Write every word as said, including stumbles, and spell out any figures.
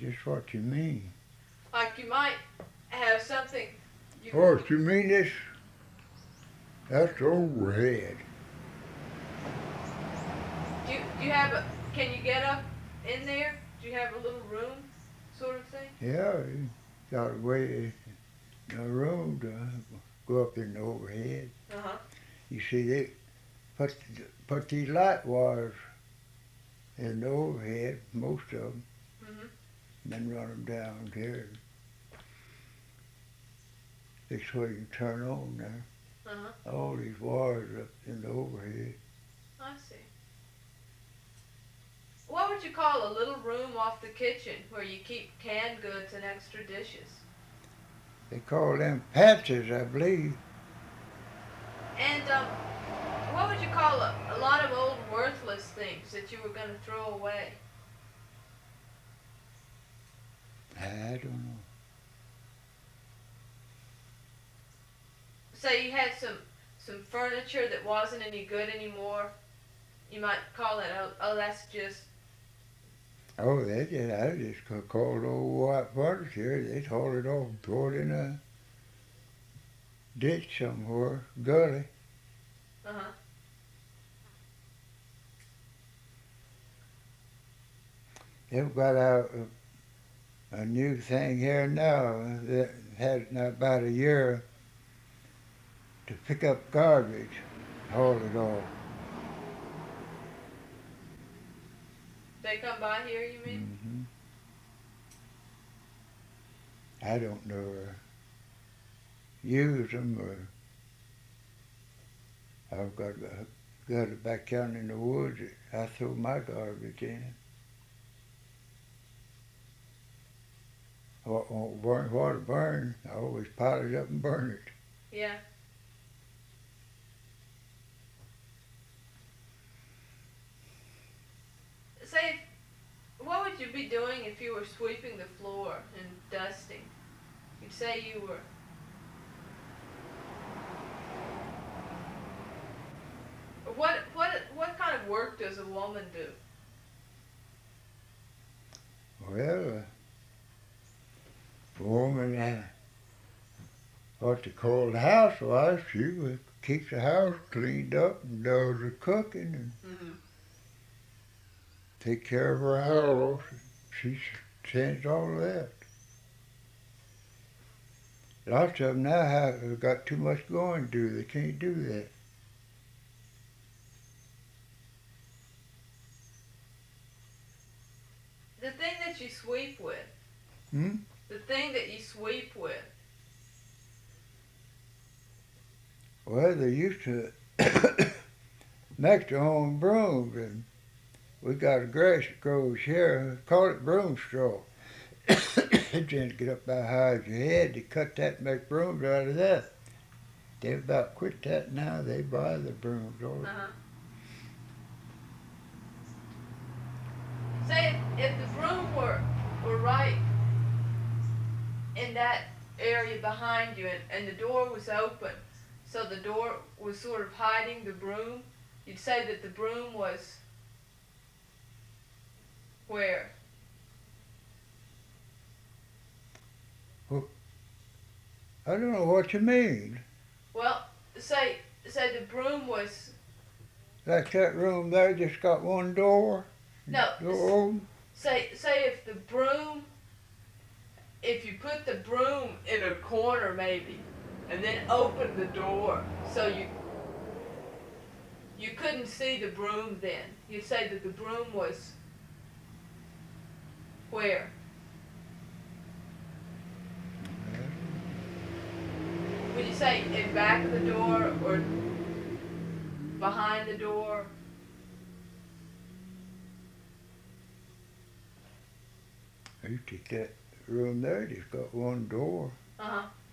just what you mean. Like you might have something. You Oh, you mean this? That's the overhead. Do you, do you have a? Can you get up in there? Do you have a little room, sort of thing? Yeah, you got a way, a room to go up in the overhead. Uh huh. You see, they put put these light wires in the overhead, most of them, Mhm. and then run them down here. This way you can turn on there. Uh huh. All these wires up in the overhead. I see. What would you call a little room off the kitchen where you keep canned goods and extra dishes? They call them patches, I believe. And um, what would you call a, a lot of old worthless things that you were going to throw away? I don't know. Say you had some some furniture that wasn't any good anymore. You might call it, oh, oh that's just. Oh, they just, I just ca- called old white furniture. They'd haul it off and throw it in a ditch somewhere, gully. Uh huh. They've got out a, a new thing here now that had not about a year to pick up garbage, haul it off. They come by here, you mean? hmm I don't know uh, use them or I've got a, got it back down in the woods. I throw my garbage in. What won't burn, what it burn, I always pile it up and burn it. Yeah. Say, what would you be doing if you were sweeping the floor and dusting? You'd say you were. What what what kind of work does a woman do? Well, a woman, uh, what they call the housewife, she would keep the house cleaned up and does the cooking and Mm-hmm. take care of her house. She sends all of that. Lots of them now have got too much going to do. They can't do that. The thing that you sweep with. Hmm? The thing that you sweep with. Well, they used to make their own brooms, and we got a grass that grows here, call it broom straw. It didn't get up that high as your head. They cut that and make brooms out of that. They've about quit that now. They buy the brooms. All Uh-huh. Say if, if the broom were were right in that area behind you and, and the door was open, so the door was sort of hiding the broom, you'd say that the broom was where? I don't know what you mean. Well, say say the broom was Like that room there just got one door. no. Door open. Say say if the broom, if you put the broom in a corner maybe, and then open the door so you you couldn't see the broom then. You'd say that the broom was where? Would you say in back of the door or behind the door? You take that room there, just got one door. Uh-huh.